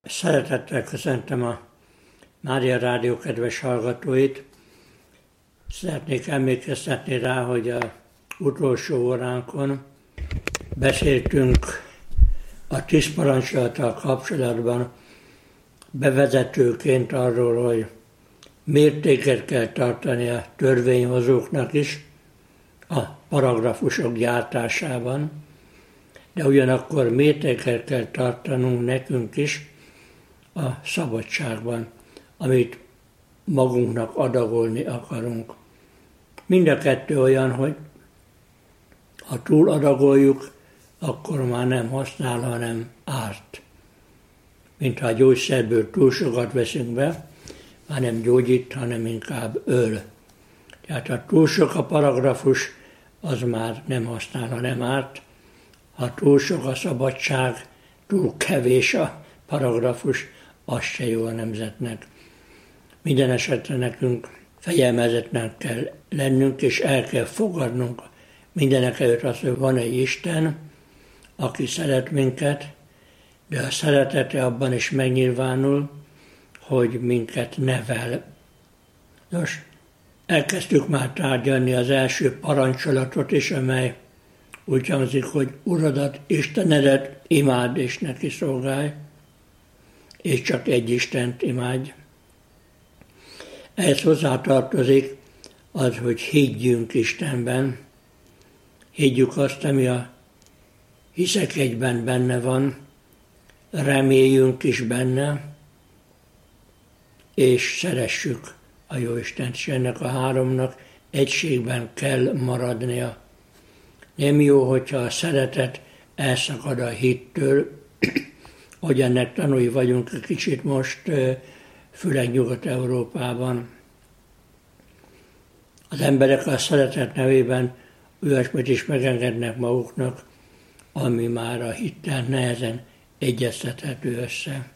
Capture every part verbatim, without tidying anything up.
Szeretettel köszöntöm a Mária Rádió kedves hallgatóit. Szeretnék emlékeztetni rá, hogy az utolsó óránkon beszéltünk a tíz parancsolattal kapcsolatban bevezetőként arról, hogy mértéket kell tartani a törvényhozóknak is a paragrafusok gyártásában, de ugyanakkor mértéket kell tartanunk nekünk is a szabadságban, amit magunknak adagolni akarunk. Mind a kettő olyan, hogy ha túl adagoljuk, akkor már nem használ, hanem árt. Mintha a gyógyszerből túl sokat veszünk be, már nem gyógyít, hanem inkább öl. Tehát ha túl sok a paragrafus, az már nem használ, hanem árt. Ha túl sok a szabadság, túl kevés a paragrafus, az se jó a nemzetnek. Minden esetre nekünk fegyelmezetnek kell lennünk, és el kell fogadnunk mindenek előtt azt, hogy van egy Isten, aki szeret minket, de a szeretete abban is megnyilvánul, hogy minket nevel. Nos, elkezdtük már tárgyalni az első parancsolatot is, amely úgy hangzik, hogy Uradat, Istenedet imádd és neki szolgálj, és csak egy Istent imádj. Ehhez hozzátartozik az, hogy higgyünk Istenben, higgyük azt, ami a hiszek egyben benne van, reméljünk is benne, és szeressük a Jóistent, és ennek a háromnak egységben kell maradnia. Nem jó, hogyha a szeretet elszakad a hittől, hogy ennek tanúi vagyunk egy kicsit most, főleg Nyugat-Európában. Az emberek a szeretet nevében olyasmit is megengednek maguknak, ami már a hittel nehezen egyeztethető össze.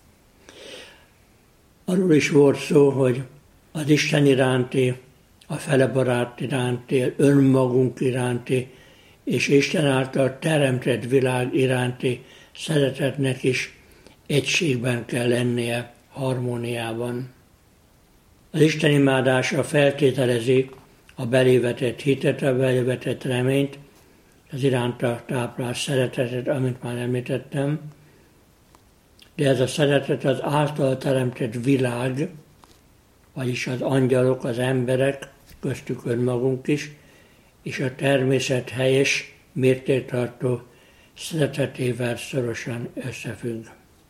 Arról is volt szó, hogy az Isten iránti, a fele barát iránti, önmagunk iránti, és Isten által teremtett világ iránti szeretetnek is egységben kell lennie, harmóniában. Az Isten imádása feltételezi a belévetett hitet, a belévetett reményt, az iránta táplált szeretetet, amit már említettem, de ez a szeretet az által teremtett világ, vagyis az angyalok, az emberek, köztük önmagunk is, és a természet helyes, mértéktartó szeretetével szorosan összefügg.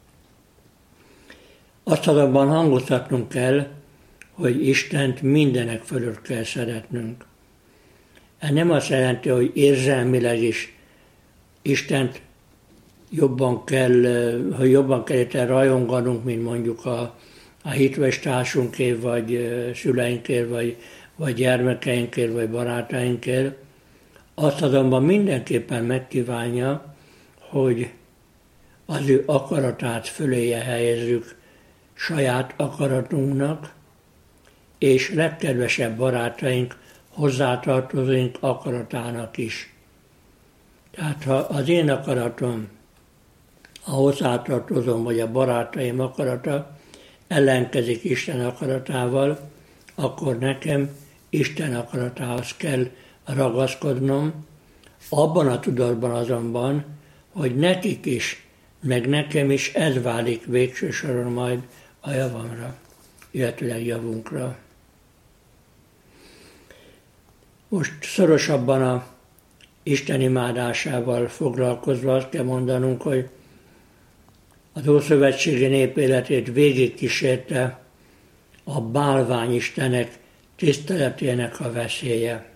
Azt azonban hangoztatnunk kell, hogy Istent mindenek fölött kell szeretnünk. Ez nem azt jelenti, hogy érzelmileg is Istent jobban kell, hogy jobban kell itt rajonganunk, mint mondjuk a, a hitves társunkért, vagy szüleinkért, vagy, vagy gyermekeinkért, vagy barátainkért. Azt azonban mindenképpen megkívánja, hogy az ő akaratát föléje helyezzük saját akaratunknak, és legkedvesebb barátaink, hozzátartozóink akaratának is. Tehát ha az én akaratom, a hozzátartozom vagy a barátaim akarata ellenkezik Isten akaratával, akkor nekem Isten akaratához kell ragaszkodnom, abban a tudatban azonban, hogy nekik is, meg nekem is ez válik végső soron majd a javamra, illetőleg javunkra. Most szorosabban a Isten imádásával foglalkozva azt kell mondanunk, hogy az ószövetségi nép életét végigkísérte a bálványistenek tiszteletének a veszélye.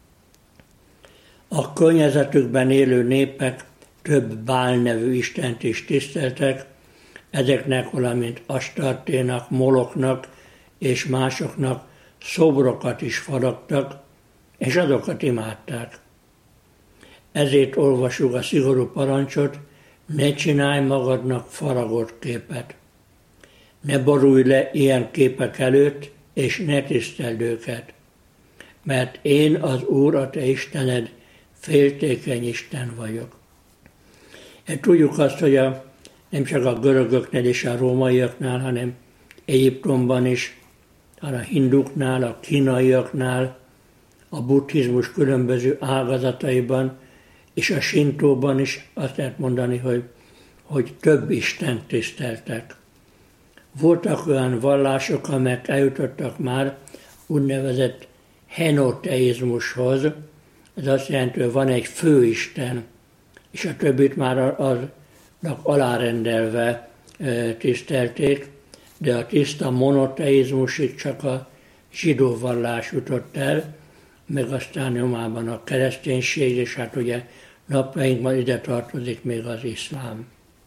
A környezetükben élő népek több Bál nevű istent is tiszteltek, ezeknek, valamint Astarténak, Moloknak és másoknak szobrokat is faragtak, és azokat imádták. Ezért olvassuk a szigorú parancsot, ne csinálj magadnak faragott képet. Ne borulj le ilyen képek előtt, és ne tiszteld őket. Mert én az Úr, a te Istened, féltékeny Isten vagyok. Tudjuk azt, hogy a nem csak a görögöknél és a rómaiaknál, hanem Egyiptomban is, a hinduknál, a kínaiaknál, a buddhizmus különböző ágazataiban, és a sintóban is azt lehet mondani, hogy, hogy több Istent tiszteltek. Voltak olyan vallások, amelyek eljutottak már úgynevezett henoteizmushoz, ez azt jelenti, hogy van egy főisten, és a többit már aznak alárendelve tisztelték, de a tiszta monoteizmusig csak a zsidó vallás jutott el, meg aztán nyomában a kereszténység, és hát ugye napjainkban ide tartozik még az iszlám.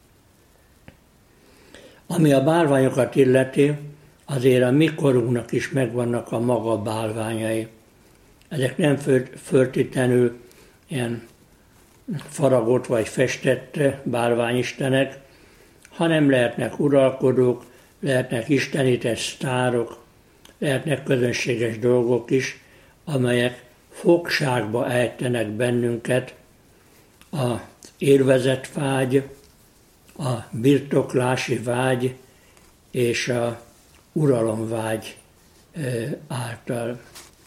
Ami a bálványokat illeti, azért a mi korunknak is megvannak a maga bálványai. Ezek nem föltétlenül ilyen faragott vagy festett bálványistenek, hanem lehetnek uralkodók, lehetnek istenített sztárok, lehetnek közönséges dolgok is, amelyek fogságba ejtenek bennünket, az élvezetvágy, a birtoklási vágy és a uralomvágy által.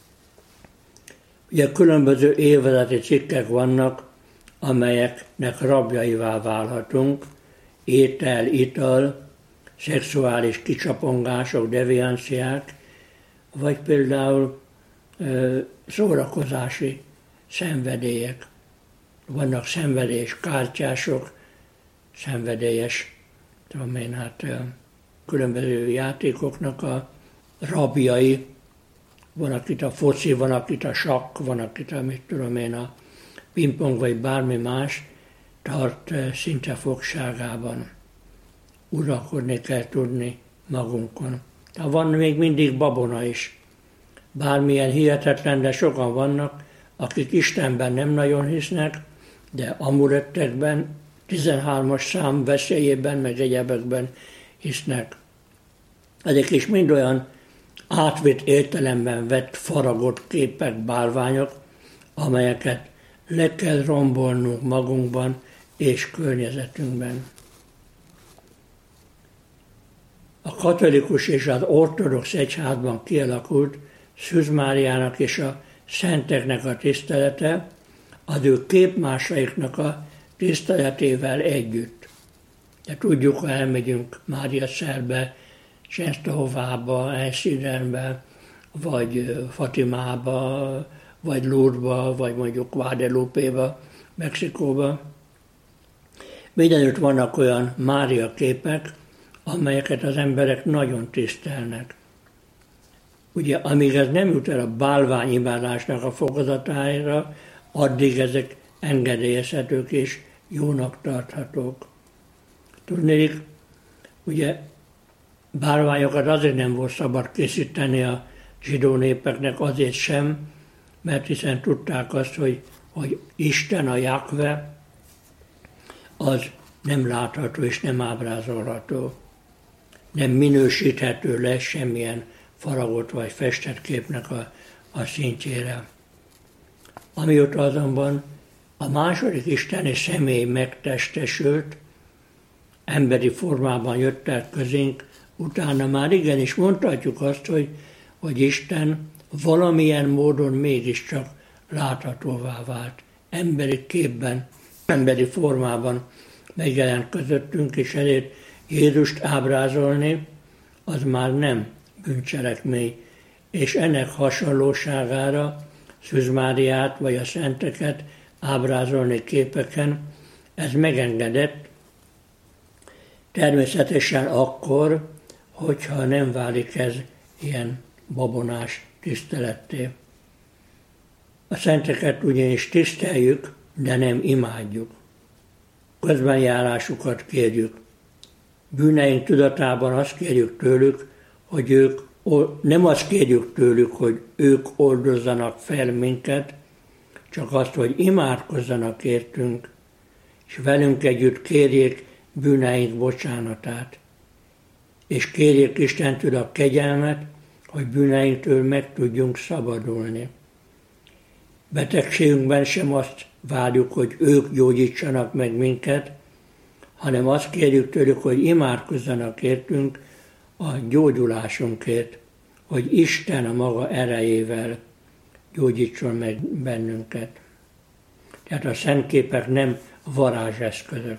Ugye különböző élvezeti cikkek vannak, amelyeknek rabjaivá válhatunk, étel, ital, szexuális kicsapongások, devianciák, vagy például szórakozási szenvedélyek. Vannak szenvedélyes kártyások, szenvedélyes, tudom én, hát különböző játékoknak a rabjai. Van, akit a foci, van, akit a sakk, van, akit a, mit tudom én, a pingpong vagy bármi más tart szinte fogságában. Uralkodni kell tudni magunkon. Van még mindig babona is. Bármilyen hihetetlen, de sokan vannak, akik Istenben nem nagyon hisznek, de amulettekben, tizenhármas szám veszélyében, meg egyebekben hisznek. Ezek is mind olyan átvitt értelemben vett faragott képek, bálványok, amelyeket le kell rombolnunk magunkban és környezetünkben. A katolikus és az ortodox egyházban kialakult Szűz Máriának és a szenteknek a tisztelete az ő képmásaiknak a tiszteletével együtt. De tudjuk, ha elmegyünk Mária Szelbe, Csensztohovába, Einsiedelbe, vagy Fatimába, vagy Lourdesba, vagy mondjuk Guadalupe-ba, Mexikóba. Mindenütt vannak olyan Mária képek, amelyeket az emberek nagyon tisztelnek. Ugye, amíg ez nem jut el a bálványimádásnak a fokozatára, addig ezek engedélyezhetők és jónak tarthatók. Tudnék, ugye bálványokat azért nem volt szabad készíteni a zsidó népeknek, azért sem, mert hiszen tudták azt, hogy, hogy Isten, a Jahve, az nem látható és nem ábrázolható. Nem minősíthető le semmilyen faragott vagy festett képnek a, a szintjére. Amióta azonban a második isteni személy megtestesült, emberi formában jött el közénk, utána már igenis mondhatjuk azt, hogy, hogy Isten valamilyen módon mégiscsak láthatóvá vált. Emberi képben, emberi formában megjelent közöttünk, és ezért Jézust ábrázolni, az már nem bűncselekmény. És ennek hasonlóságára Szűz Máriát vagy a szenteket ábrázolni képeken, ez megengedett, természetesen akkor, hogyha nem válik ez ilyen babonás tiszteletté. A szenteket ugyanis tiszteljük, de nem imádjuk. Közbenjárásukat kérjük. Bűneink tudatában azt kérjük tőlük, hogy ők, nem azt kérjük tőlük, hogy ők oldozzanak fel minket, csak azt, hogy imádkozzanak értünk, és velünk együtt kérjék bűneink bocsánatát. És kérjék Istentől a kegyelmet, hogy bűneinktől meg tudjunk szabadulni. Betegségünkben sem azt várjuk, hogy ők gyógyítsanak meg minket, hanem azt kérjük tőlük, hogy imádkozzanak értünk a gyógyulásunkért, hogy Isten a maga erejével gyógyítson meg bennünket. Tehát a szentképek nem varázseszközök.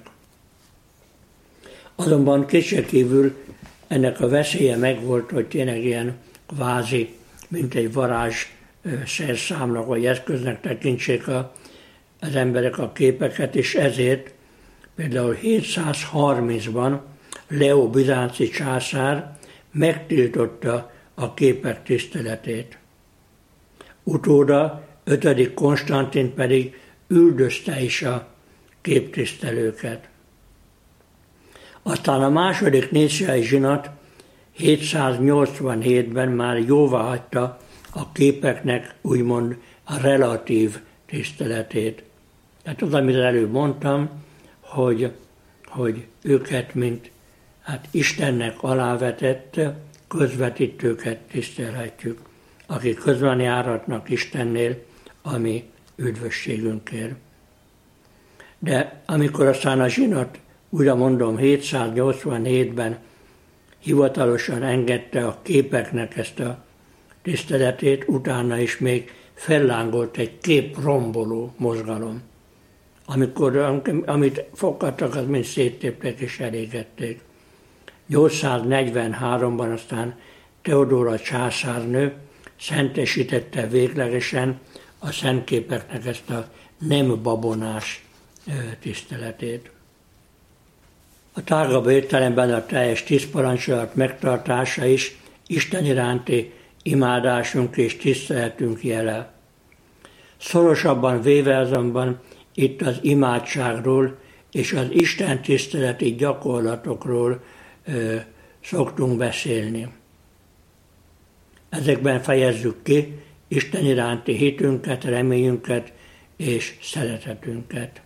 Azonban kétségkívül ennek a veszélye megvolt, hogy tényleg ilyen kvázi, mint egy varázs szerszámnak vagy eszköznek tekintsék a, az emberek a képeket, és ezért például hétszázharmincban Leó bizánci császár megtiltotta a képek tiszteletét. Utóda ötödik Konstantin pedig üldözte is a képtisztelőket. Aztán a második níciai zsinat hétszáznyolcvanhétben már jóváhagyta a képeknek úgymond a relatív tiszteletét. Tehát az, amit előbb mondtam, hogy, hogy őket, mint hát Istennek alávetett közvetítőket tisztelhetjük, akik közben járatnak Istennél a mi üdvösségünkért. De amikor aztán a zsinat, újra mondom, hétszáznyolcvanhétben hivatalosan engedte a képeknek ezt a tiszteletét, utána is még fellángolt egy képromboló mozgalom. Amikor, amit fogadtak, az mind széttéptek és elégették. nyolcszáznegyvenháromban aztán Teodóra császárnő szentesítette véglegesen a szentképeknek ezt a nem babonás tiszteletét. A tágabb értelemben a teljes tíz parancsolat megtartása is Isten iránti imádásunk és tiszteletünk jele. Szorosabban véve azonban itt az imádságról és az Isten tiszteleti gyakorlatokról ö, szoktunk beszélni. Ezekben fejezzük ki Isten iránti hitünket, reményünket és szeretetünket.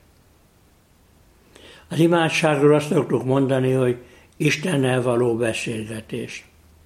Az imádságról azt szoktuk mondani, hogy Istennel való beszélgetés.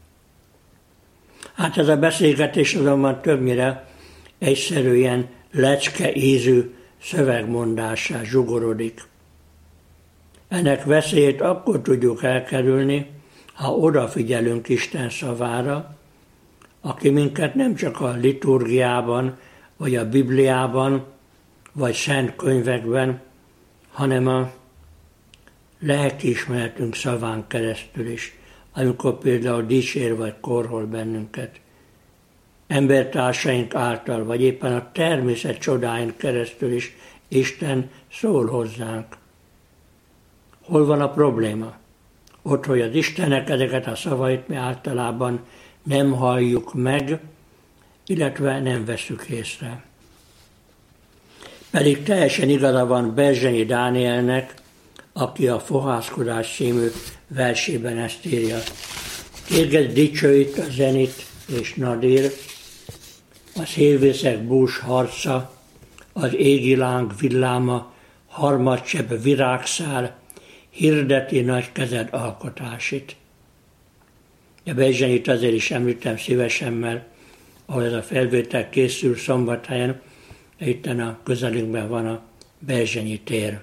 Hát ez a beszélgetés azonban többnyire egyszerű ilyen lecke ízű szövegmondássá zsugorodik. Ennek veszélyét akkor tudjuk elkerülni, ha odafigyelünk Isten szavára, aki minket nem csak a liturgiában, vagy a Bibliában, vagy szent könyvekben, hanem a lelkiismeretünk szaván keresztül is, amikor például dicsér vagy korhol bennünket. Embertársaink által, vagy éppen a természet csodáin keresztül is Isten szól hozzánk. Hol van a probléma? Ott, hogy az Istennek ezeket a szavait mi általában nem halljuk meg, illetve nem veszük észre. Pedig teljesen igaza van Berzsenyi Dánielnek, aki a Fohászkodás című versében ezt írja. Téged dicsőít a zenit és nadír, a szélvészek bús harca, az égi láng villáma, harmadsebb virágszál, hirdeti nagy kezed alkotásit. A Berzsenyit azért is említem szívesen, mert ahol ez a felvétel készül Szombathelyen, itten a közelünkben van a Berzsenyi tér.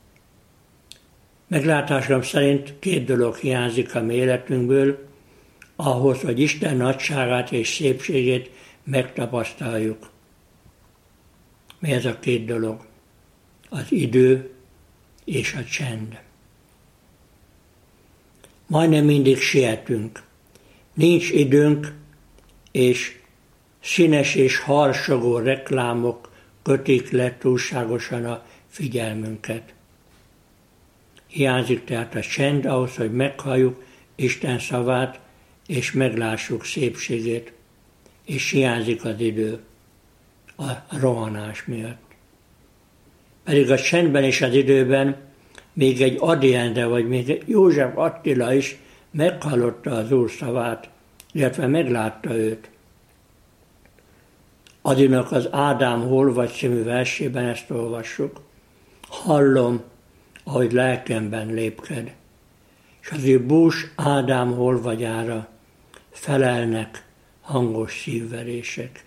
Meglátásom szerint két dolog hiányzik a mi életünkből, ahhoz, hogy Isten nagyságát és szépségét megtapasztaljuk. Mi ez a két dolog? Az idő és a csend. Majdnem mindig sietünk. Nincs időnk, és színes és harsogó reklámok kötik le túlságosan a figyelmünket. Hiányzik tehát a csend ahhoz, hogy meghalljuk Isten szavát, és meglássuk szépségét, és hiányzik az idő a rohanás miatt. Pedig a csendben és az időben még egy Ady Endre, vagy még egy József Attila is meghallotta az Úr szavát, illetve meglátta őt. Adynak az Ádám hol vagy című versében ezt olvassuk. Hallom, ahogy lelkemben lépked, és az ő bús Ádám hol vagyára felelnek hangos szívverések.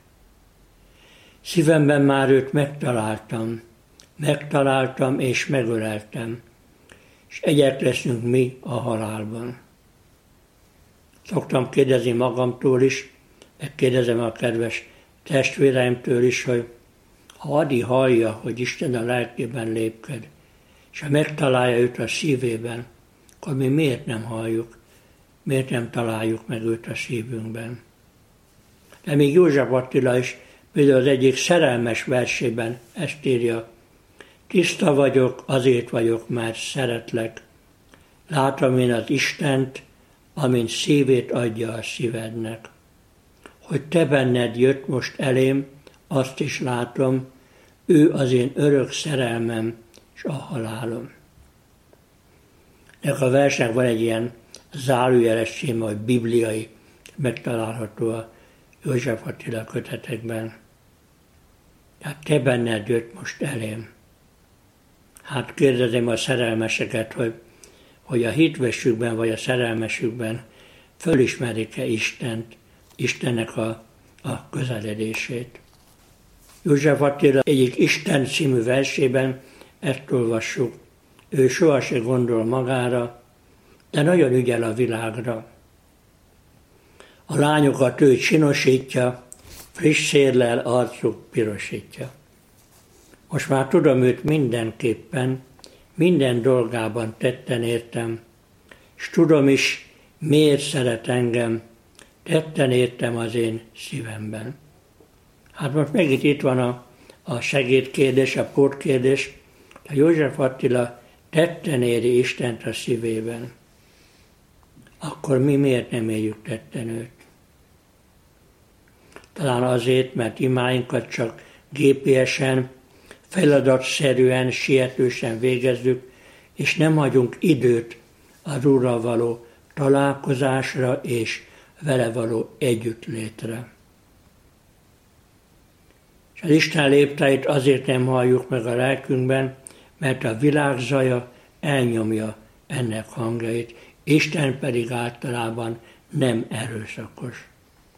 Szívemben már őt megtaláltam, megtaláltam és megöleltem. és egyek leszünk mi a halálban. Szoktam kérdezni magamtól is, megkérdezem a kedves testvéreimtől is, hogy ha Adi hallja, hogy Isten a lelkében lépked, és ha megtalálja őt a szívében, akkor mi miért nem halljuk, miért nem találjuk meg őt a szívünkben. De még József Attila is például az egyik szerelmes versében ezt írja: tiszta vagyok, azért vagyok, mert szeretlek. Látom én az Istent, amint szívét adja a szívednek. Hogy te benned jött most elém, azt is látom, ő az én örök szerelmem és a halálom. Ennek a versnek van egy ilyen zárójeles címe, hogy bibliai, megtalálható a József Attila kötetekben. Hát te benned jött most elém. Hát kérdezem a szerelmeseket, hogy, hogy a hitvesükben vagy a szerelmesükben fölismerik-e Istent, Istennek a, a közeledését. József Attila egyik Isten című versében ezt olvassuk. Ő sohasem gondol magára, de nagyon ügyel a világra. A lányokat ő csinosítja, friss szérlel arcuk pirosítja. Most már tudom őt mindenképpen, minden dolgában tetten értem, és tudom is, miért szeret engem, tetten értem az én szívemben. Hát most megint itt van a, a segédkérdés, a pótkérdés, a József Attila tetten éri Istent a szívében. Akkor mi miért nem éljük tetten őt? Talán azért, mert imáinkat csak gé pé es-en, feladatszerűen, sietősen végezzük, és nem hagyunk időt az Úrral való találkozásra és vele való együttlétre. És az Isten lépteit azért nem halljuk meg a lelkünkben, mert a világ zaja elnyomja ennek hangjait, Isten pedig általában nem erőszakos.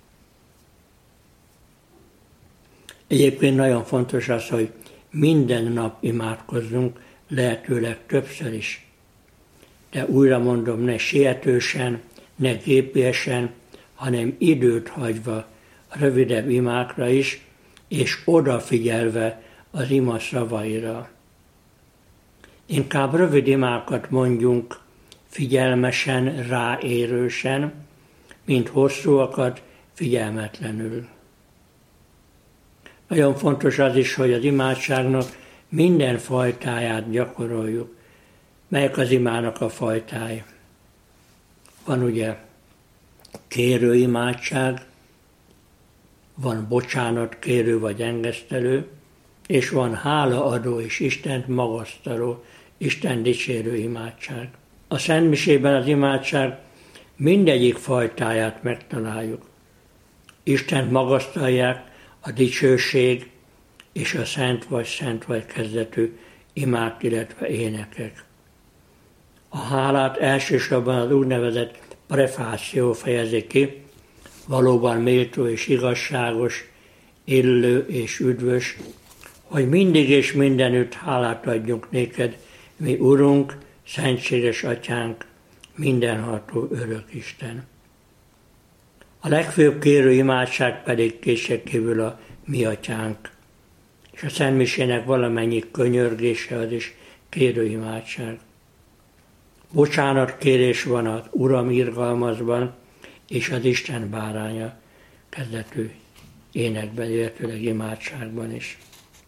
Egyébként nagyon fontos az, hogy minden nap imádkozzunk, lehetőleg többször is. De újra mondom, ne sietősen, ne gé pé es-en, hanem időt hagyva rövidebb imákra is, és odafigyelve az ima szavaira. Inkább rövid imákat mondjunk figyelmesen, ráérősen, mint hosszúakat figyelmetlenül. Nagyon fontos az is, hogy az imádságnak minden fajtáját gyakoroljuk. Melyek az imának a fajtái? Van ugye kérő imádság, van bocsánatkérő vagy engesztelő, és van hálaadó és Istent magasztaló, Isten dicsérő imádság. A szentmisében az imádság mindegyik fajtáját megtaláljuk. Istent magasztalják a dicsőség és a szent vagy szent vagy kezdetű imák, illetve énekek. A hálát elsősorban az úgynevezett prefáció fejezi ki, valóban méltó és igazságos, illő és üdvös, hogy mindig és mindenütt hálát adjunk néked, mi Urunk, szentséges Atyánk, mindenható örök Isten. A legfőbb kérő imádság pedig kétségkívül a mi Atyánk, és a szentmisének valamennyi könyörgése az is kérő imádság. Bocsánatkérés van az Uram irgalmazban, és az Isten báránya kezdetű énekben, illetőleg imádságban is.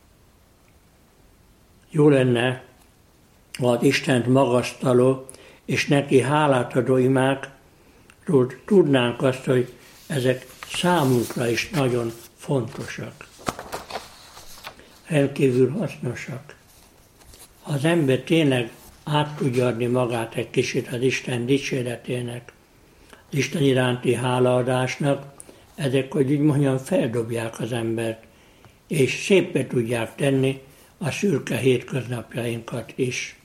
Jó lenne, ha az Istent magasztaló és neki hálát adó imákról tudnánk azt, hogy ezek számunkra is nagyon fontosak. Rendkívül hasznosak. Ha az ember tényleg át tudja adni magát egy kicsit az Isten dicséretének, az Isten iránti hálaadásnak, ezek, hogy úgy mondjam, feldobják az embert, és széppé tudják tenni a szürke hétköznapjainkat is.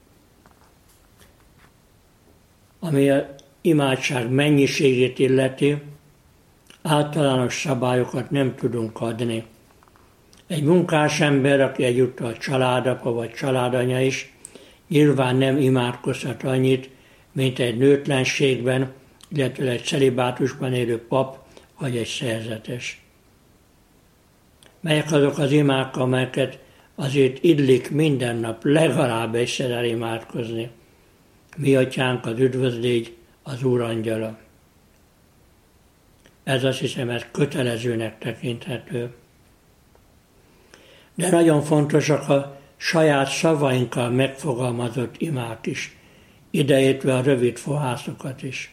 Ami az imádság mennyiségét illeti, általános szabályokat nem tudunk adni. Egy munkás ember, aki egyúttal családapa vagy családanya is, nyilván nem imádkozhat annyit, mint egy nőtlenségben, illetve egy celibátusban élő pap vagy egy szerzetes. Melyek azok az imák, amelyeket azért illik minden nap legalább egyszer elimádkozni? Mi atyánk, az üdvözlégy, az Úr angyala. Ez azt hiszem, ez kötelezőnek tekinthető. De nagyon fontosak a saját szavainkkal megfogalmazott imák is, ideértve a rövid fohászokat is.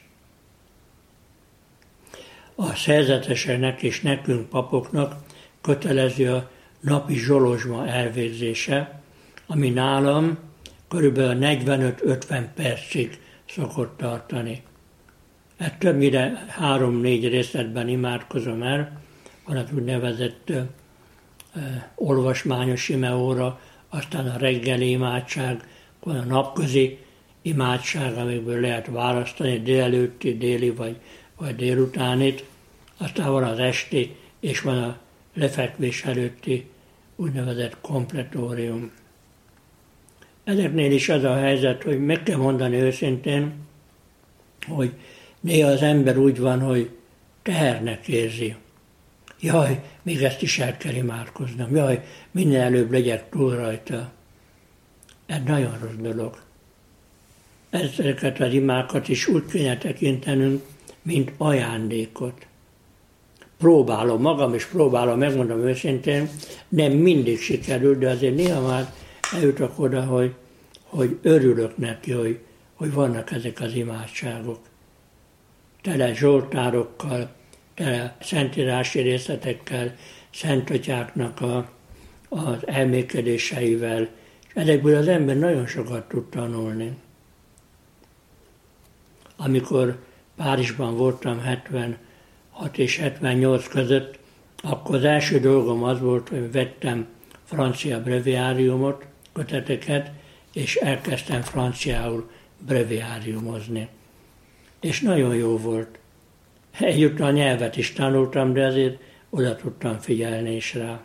A szerzeteseknek és nekünk papoknak kötelező a napi zsolozsma elvégzése, ami nálam körülbelül negyvenöt-ötven percig szokott tartani. Hát többnyire három-négy részletben imádkozom el, van az úgynevezett uh, olvasmányos imeóra, aztán a reggeli imádság, van a napközi imádság, amikből lehet választani délelőtti, déli vagy, vagy délutánit, aztán van az esti, és van a lefekvés előtti úgynevezett kompletórium. Ezeknél is az a helyzet, hogy meg kell mondani őszintén, hogy néha az ember úgy van, hogy tehernek érzi. Jaj, még ezt is el kell imádkoznom. Jaj, minél előbb legyek túl rajta. Ez nagyon rossz dolog. Ezeket az imákat is úgy kéne tekintenünk, mint ajándékot. Próbálom magam, és próbálom, megmondom őszintén, nem mindig sikerül, de azért néha már eljutok oda, hogy, hogy örülök neki, hogy, hogy vannak ezek az imádságok. Tele zsoltárokkal, tele szentírási részletekkel, Szent Atyáknak a, az elmékedéseivel, és ezekből az ember nagyon sokat tud tanulni. Amikor Párizsban voltam hetvenhat és hetvennyolc között, akkor az első dolgom az volt, hogy vettem francia breviáriumot, köteteket, és elkezdtem franciául breviáriumozni. És nagyon jó volt. Egyúttal nyelvet is tanultam, de azért oda tudtam figyelni is rá.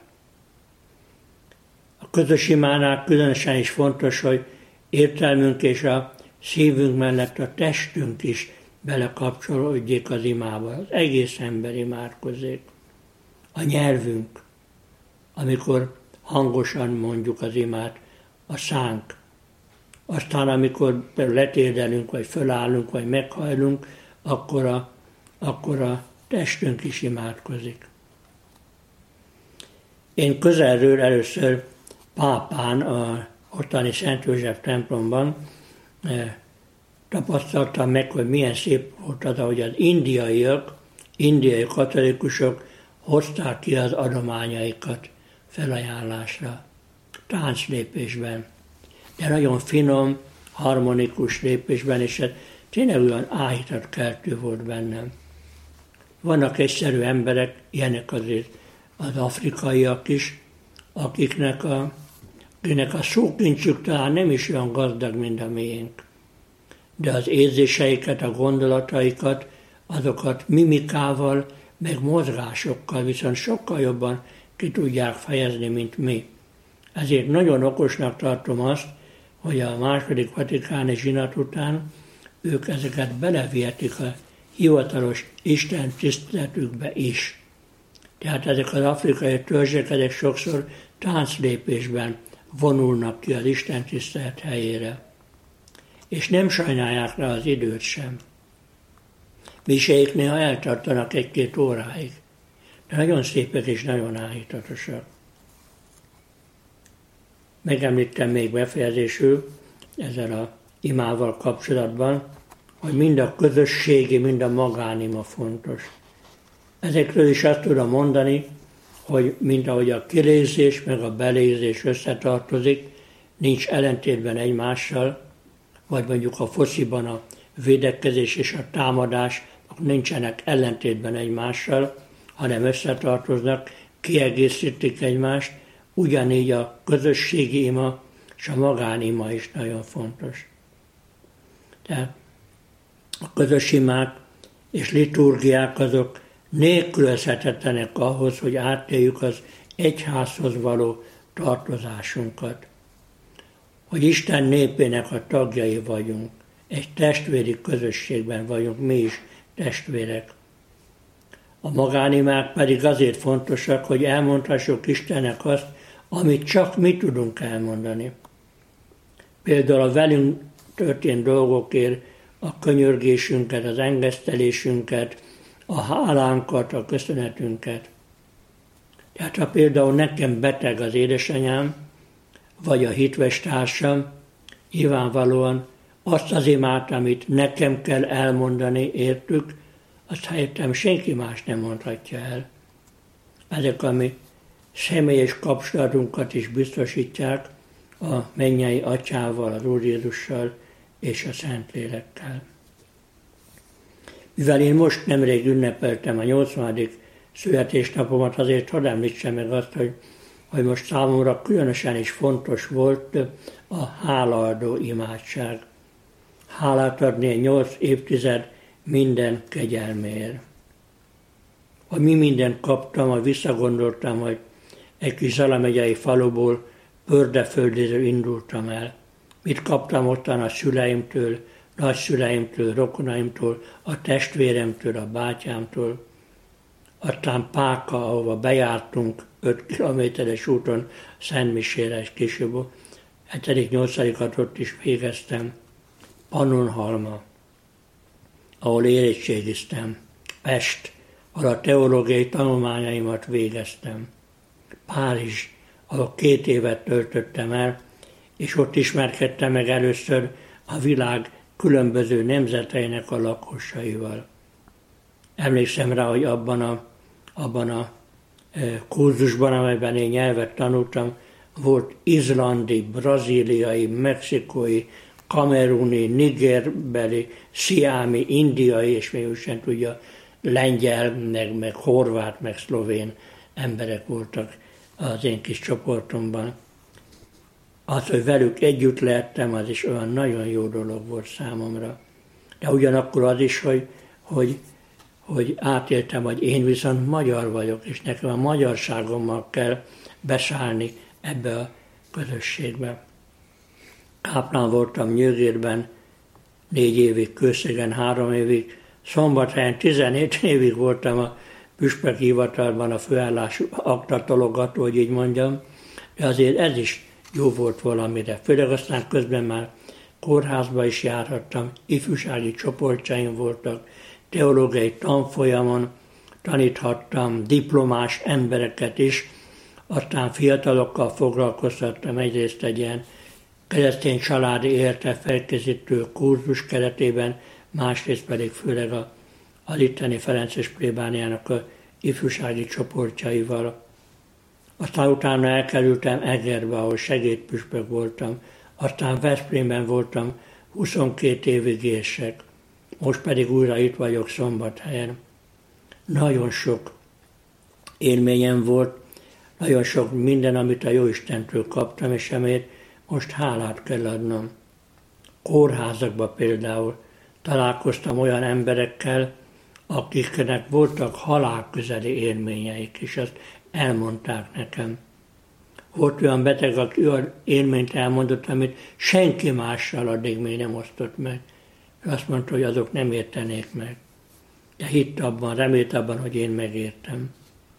A közös imánál különösen is fontos, hogy értelmünk és a szívünk mellett a testünk is belekapcsolódjék az imába. Az egész ember imádkozzék. A nyelvünk, amikor hangosan mondjuk az imát, a szánk. Aztán, amikor letérdelünk, vagy fölállunk, vagy meghajlunk, akkor a, akkor a testünk is imádkozik. Én közelről először Pápán, a ottani Szent József templomban eh, tapasztaltam meg, hogy milyen szép volt az, ahogy az indiaiak, indiai katolikusok hozták ki az adományaikat felajánlásra, tánclépésben, de nagyon finom, harmonikus lépésben, és ez tényleg olyan áhítatkeltő volt bennem. Vannak egyszerű emberek, ilyenek azért az afrikaiak is, akiknek a, akiknek a szókincsük talán nem is olyan gazdag, mint a miénk. De az érzéseiket, a gondolataikat, azokat mimikával, meg mozgásokkal viszont sokkal jobban ki tudják fejezni, mint mi. Ezért nagyon okosnak tartom azt, hogy a második vatikáni zsinat után ők ezeket belevihetik a hivatalos Isten tiszteletükbe is. Tehát ezek az afrikai törzsek, ezek sokszor tánclépésben vonulnak ki az Isten tisztelet helyére. És nem sajnálják rá az időt sem. Miséik néha eltartanak egy-két óráig, de nagyon szépek és nagyon áhítatosak. Megemlítem még befejezésül ezzel a imával kapcsolatban, hogy mind a közösségi, mind a magánima fontos. Ezekről is azt tudom mondani, hogy mint ahogy a kilézés meg a belézés összetartozik, nincs ellentétben egymással, vagy mondjuk a fociban a védekezés és a támadás nincsenek ellentétben egymással, hanem összetartoznak, kiegészítik egymást, ugyanígy a közösségi ima és a magánima is nagyon fontos. Tehát a közös imák és liturgiák azok nélkülözhetetlenek ahhoz, hogy átéljük az egyházhoz való tartozásunkat. hogy Isten népének a tagjai vagyunk. Egy testvéri közösségben vagyunk, mi is testvérek. A magánimák pedig azért fontosak, hogy elmondhassuk Istennek azt, amit csak mi tudunk elmondani. Például a velünk történt dolgokért a könyörgésünket, az engesztelésünket, a hálánkat, a köszönetünket. Tehát ha például nekem beteg az édesanyám, vagy a hitves társam, nyilvánvalóan azt az imát, amit nekem kell elmondani értük, azt helyettem senki más nem mondhatja el. Ezek a mi személyes kapcsolatunkat is biztosítják a mennyei Atyával, az Úr Jézussal és a Szentlélekkel. Mivel én most nemrég ünnepeltem a nyolcvanadik születésnapomat, azért hadd említsem meg azt, hogy, hogy most számomra különösen is fontos volt a hálaadó imádság. Hálát adni egy nyolc évtized minden kegyelméért. Hogy mi mindent kaptam, hogy visszagondoltam, hogy egy kis Zala megyei faluból Bördeföldről indultam el. Mit kaptam ottan a szüleimtől, nagyszüleimtől, rokonaimtól, a testvéremtől, a bátyámtól. Aztán Páka, ahova bejártunk öt kilométeres úton Szentmisére, és később hetedik-nyolcadikat ott is végeztem. Pannonhalma, ahol érettségiztem. Pest, ahol a teológiai tanulmányaimat végeztem. Párizs, ahol két évet töltöttem el, és ott ismerkedtem meg először a világ különböző nemzeteinek a lakosaival. Emlékszem rá, hogy abban a, abban a kurzusban, amelyben én nyelvet tanultam, volt izlandi, brazíliai, mexikói, kameruni, nigerbeli, sziámi, indiai, és még úgy sem tudja, lengyel, meg, meg horvát, meg szlovén emberek voltak az én kis csoportomban. Az, hogy velük együtt lehettem, az is olyan nagyon jó dolog volt számomra. De ugyanakkor az is, hogy, hogy, hogy átéltem, hogy én viszont magyar vagyok, és nekem a magyarságommal kell beszállni ebbe a közösségbe. Káplán voltam Nyögérben négy évig, Kőszegen három évig, Szombathelyen tizenhét évig voltam a püspöki hivatalban a főállású aktatologató, hogy így mondjam, de azért ez is jó volt valamire. Főleg aztán közben már kórházba is járhattam, ifjúsági csoportjaim voltak, teológiai tanfolyamon taníthattam diplomás embereket is, aztán fiatalokkal foglalkoztattam egyrészt egy ilyen keresztény családi életre felkészítő kurzus keretében, másrészt pedig főleg a, az itteni Ferences plébániának a ifjúsági csoportjaival. Aztán utána elkerültem Egerbe, ahol segédpüspök voltam, aztán Veszprémben voltam huszonkét évig érsek, most pedig újra itt vagyok Szombathelyen. Nagyon sok élményem volt, nagyon sok minden, amit a Jóistentől kaptam, és amért most hálát kell adnom. Kórházakban például találkoztam olyan emberekkel, akiknek voltak halálközeli élményeik, és azt elmondták nekem. Volt olyan beteg, aki olyan élményt elmondott, amit senki mással addig még nem osztott meg. Ő azt mondta, hogy azok nem értenék meg. De hitt abban, remélt abban, hogy én megértem.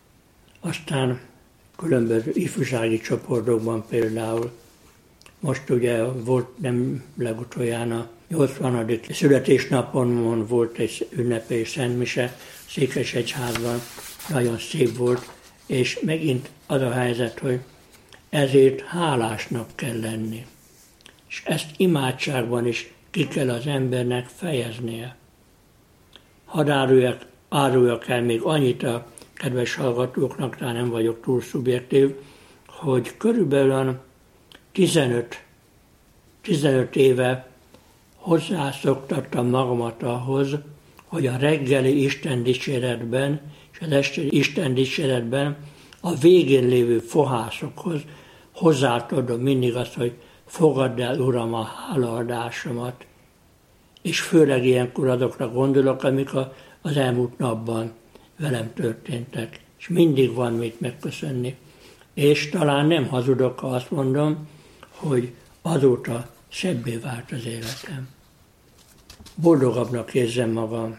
Aztán különböző ifjúsági csoportokban például, most ugye volt nem legutoljára a nyolcvanadik születésnapomon volt egy ünnepés szentmise Székesegyházban, nagyon szép volt, és megint az a helyzet, hogy ezért hálásnak kell lenni. És ezt imádságban is ki kell az embernek fejeznie. Hadd áruljak, áruljak el még annyit a kedves hallgatóknak, talán nem vagyok túl szubjektív, hogy körülbelül tizenöt, tizenöt éve hozzászoktattam magamat ahhoz, hogy a reggeli istendicséretben és az esti istendicséretben a végén lévő fohászokhoz hozzátadom mindig azt, hogy fogadd el, Uram, a hálaadásomat. És főleg ilyenkor azokra gondolok, amik a, az elmúlt napban velem történtek. És mindig van mit megköszönni. És talán nem hazudok, ha azt mondom, hogy azóta szebbé vált az életem. Boldogabbnak érzem magam.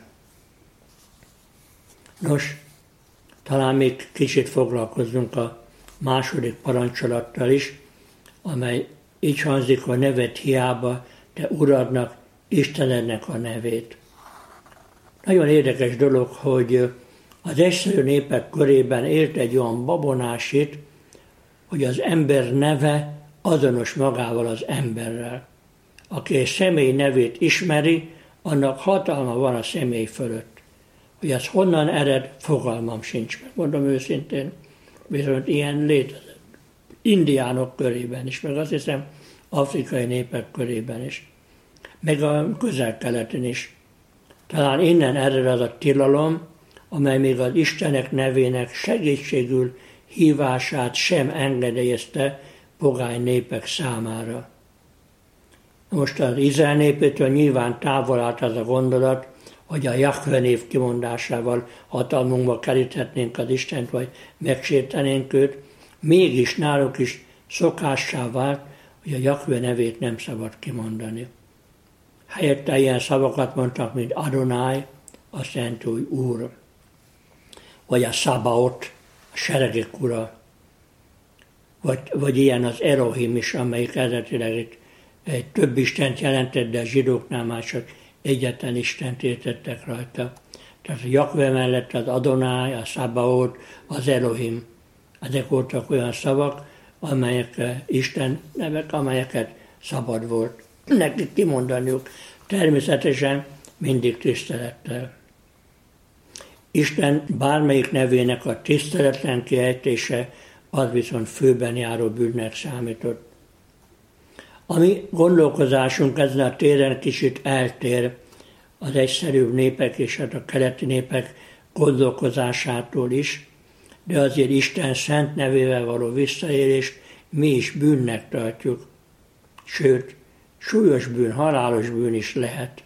Nos, talán még kicsit foglalkozzunk a második parancsolattal is, amely így hangzik, a neved hiába, te Uradnak, Istenednek a nevét. Nagyon érdekes dolog, hogy az egyszerű népek körében élt egy olyan babonásít, hogy az ember neve azonos magával az emberrel. Aki egy személy nevét ismeri, annak hatalma van a személy fölött. Hogy ez honnan ered, fogalmam sincs. Megmondom őszintén, viszont ilyen létezett. Indiánok körében is, meg azt hiszem afrikai népek körében is. Meg a közel-keleten is. Talán innen ered az a tilalom, amely még az Istenek nevének segítségül hívását sem engedélyezte pogány népek számára. Most az Izrael népétől nyilván távol állt az a gondolat, hogy a Jahve név kimondásával hatalmunkba keríthetnénk az Istent, vagy megsértenénk őt, mégis náluk is szokássá vált, hogy a Jahve nevét nem szabad kimondani. Helyette ilyen szavakat mondtak, mint Adonai, a Szent Új Úr, vagy a Szabaot, a seregek ura, vagy, vagy ilyen az Elohim is, amelyik eredetileg egy, egy több istent jelentett, de a zsidóknál már csak egyetlen istent értettek rajta. Tehát a Jahve mellett az Adonai, a Szabaot, az Elohim. Ezek voltak olyan szavak, amelyek Isten nevek, amelyeket szabad volt nekik kimondaniuk. Természetesen mindig tisztelettel. Isten bármelyik nevének a tiszteletlen kiejtése az viszont főben járó bűnnek számított. A mi gondolkozásunk ezen a téren kicsit eltér az egyszerűbb népek és hát a keleti népek gondolkozásától is, de azért Isten szent nevével való visszaélést mi is bűnnek tartjuk. Sőt, súlyos bűn, halálos bűn is lehet.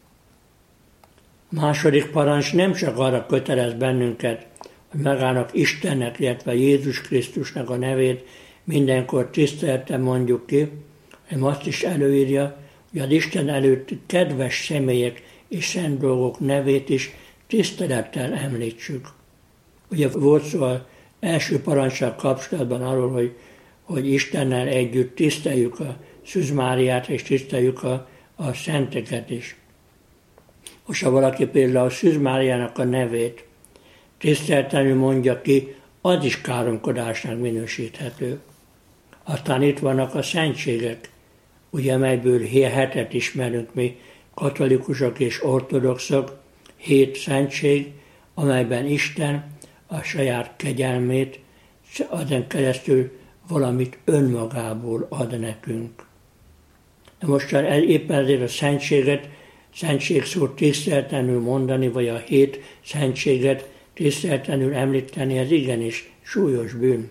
A második parancs nem csak arra kötelez bennünket, hogy magának Istennek, illetve Jézus Krisztusnak a nevét mindenkor tisztelettel mondjuk ki, hanem azt is előírja, hogy az Isten előtt kedves személyek és szent dolgok nevét is tisztelettel említsük. Ugye volt szó az első parancsal kapcsolatban arról, hogy, hogy Istennel együtt tiszteljük a Szűz Máriát és tiszteljük a, a szenteket is. Most ha valaki például Szűz Máriának a nevét tiszteletlenül mondja ki, az is káromkodásnak minősíthető. Aztán itt vannak a szentségek, ugye melyből hetet ismerünk mi, katolikusok és ortodoxok, hét szentség, amelyben Isten a saját kegyelmét azon keresztül valamit önmagából ad nekünk. Most éppen ezért a szentséget, szentségszót tiszteletlenül mondani, vagy a hét szentséget tiszteletlenül említeni, ez igenis súlyos bűn.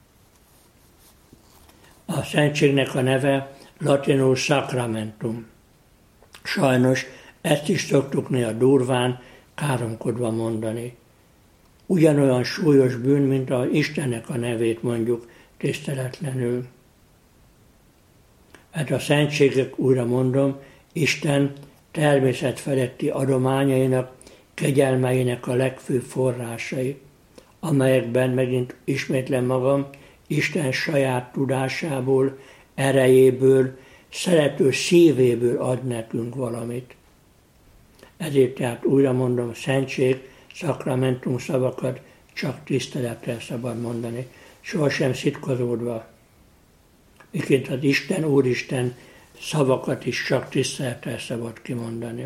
A szentségnek a neve latinul sacramentum. Sajnos ezt is szoktuk néha durván, káromkodva mondani. Ugyanolyan súlyos bűn, mint az Istennek a nevét mondjuk tiszteletlenül. Hát a szentségek, újra mondom, Isten természetfeletti adományainak, kegyelmeinek a legfőbb forrásai, amelyekben megint ismétlem magam, Isten saját tudásából, erejéből, szerető szívéből ad nekünk valamit. Ezért tehát újra mondom, szentség, szakramentum szavakat csak tisztelettel szabad mondani, sohasem szitkozódva. Miként az Isten, Úristen szavakat is csak tisztelettel szabad kimondani.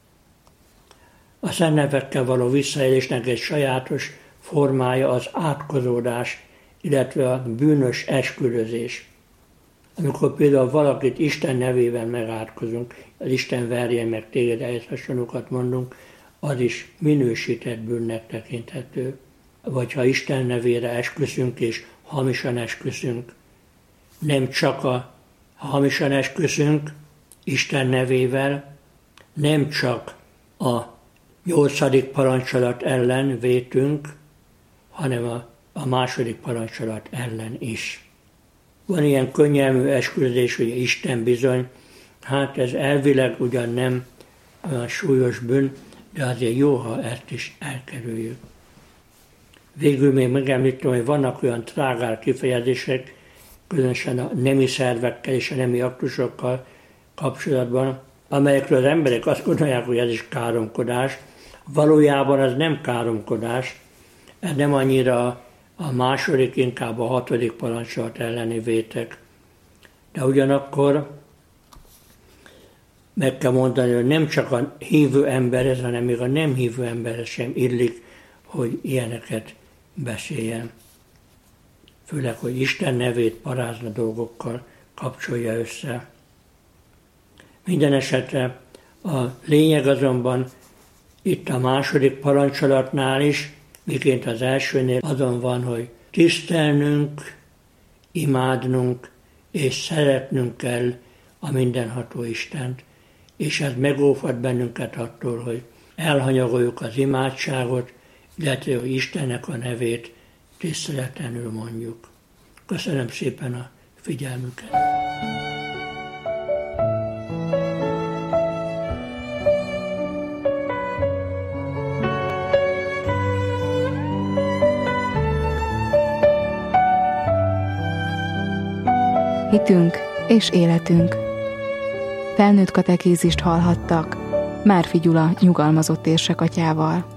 A szent nevekkel való visszaélésnek egy sajátos formája az átkozódás, illetve a bűnös esküdözés. Amikor például valakit Isten nevében megátkozunk, az Isten verjen meg téged, ehhez hasonlókat mondunk, az is minősített bűnnek tekinthető. Vagy ha Isten nevére esküszünk és hamisan esküszünk, nem csak a hamisan esküszünk Isten nevével, nem csak a nyolcadik parancsolat ellen vétünk, hanem a, a második parancsolat ellen is. Van ilyen könnyelmű esküdés, hogy Isten bizony, hát ez elvileg ugyan nem olyan súlyos bűn, de azért jó, ha ezt is elkerüljük. Végül még megemlítem, hogy vannak olyan trágár kifejezések, különösen a nemi szervekkel és a nemi aktusokkal kapcsolatban, amelyekről az emberek azt gondolják, hogy ez is káromkodás. Valójában ez nem káromkodás, ez nem annyira a második, inkább a hatodik parancsolat elleni vétek. De ugyanakkor meg kell mondani, hogy nem csak a hívő emberhez, hanem még a nem hívő emberhez sem illik, hogy ilyeneket beszéljen. Főleg, hogy Isten nevét parázna dolgokkal kapcsolja össze. Minden esetre a lényeg azonban itt a második parancsolatnál is, miként az elsőnél azon van, hogy tisztelnünk, imádnunk és szeretnünk kell a mindenható Istent, és ez megóvhat bennünket attól, hogy elhanyagoljuk az imádságot, illetve hogy Istennek a nevét tiszteletlenül mondjuk. Köszönöm szépen a figyelmüket! Hitünk és életünk. Felnőtt katekézist hallhattak Márfi Gyula nyugalmazott érsekatyával.